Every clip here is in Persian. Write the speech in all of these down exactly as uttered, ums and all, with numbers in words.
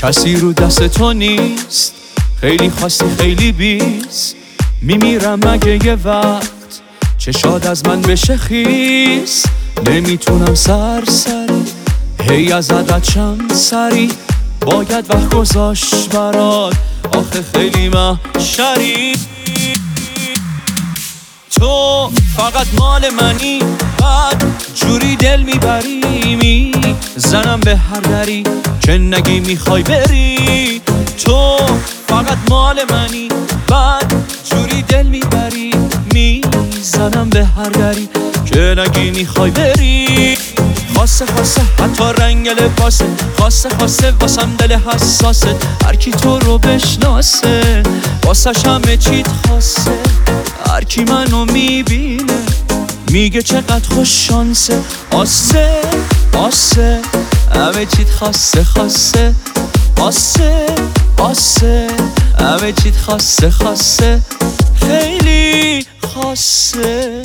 کسی رو دست تو نیست، خیلی خواستی خیلی بیست. میمیرم مگه یه وقت چشاد از من بشه خیس. نمیتونم سر سری هی از عدد چند سری، باید وقت گذاشت برات آخه خیلی محشری. تو فقط مال منی، بعد جوری دل میبری، میزنم به هر دری که نگی میخوای بری. تو فقط مال منی، بعد جوری دل میبری، میزنم به هر دری که نگی میخوای بری. خاصه خاصه حتی رنگ لباسه، خاصه خاصه واسم دل حساسه. هر کی تو رو بشناسه واسش همه چیت خاصه. هر کی منو میبینه میگه چقدر خوش شانسه. آسه آسه همه چیت خاصه خاصه. آسه آسه همه چیت خاصه خاصه، خیلی خاصه.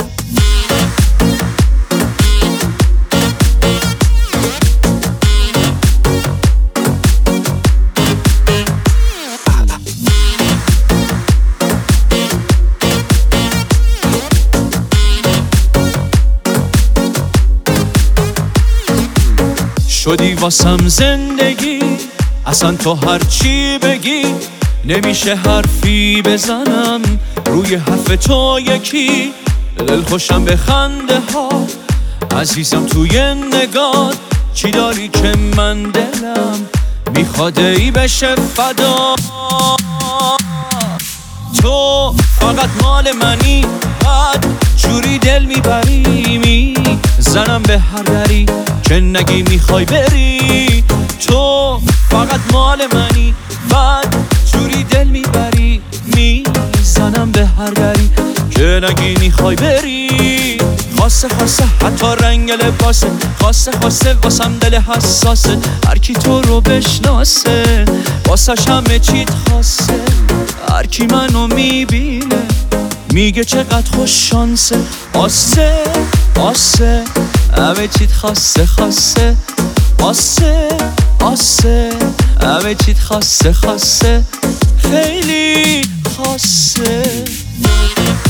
شدی واسم زندگی، اصلا تو هر چی بگی نمیشه حرفی بزنم روی حرف تو یکی. دل خوشم به خنده ها عزیزم توی نگاه. چی داری که من دلم میخواد ای بشه فدا. تو فقط مال منی، بعد جوری دل میبری، میزنم به هر دری که نگی میخوای بری. تو فقط مال منی، بعد جوری دل میبری، میزنم به هر دری که نگی میخوای بری. خاصه خاصه حتی رنگ لباسه، خاصه خاصه واسم دل حساسه. هر کی تو رو بشناسه واسش همه چیت خاصه. هر کی منو میبینه میگه چقدر خوش شانسه. آسه آسه همه چیت خاصه خاصه. آسه آسه همه چیت خاصه خاصه، خیلی خاصه.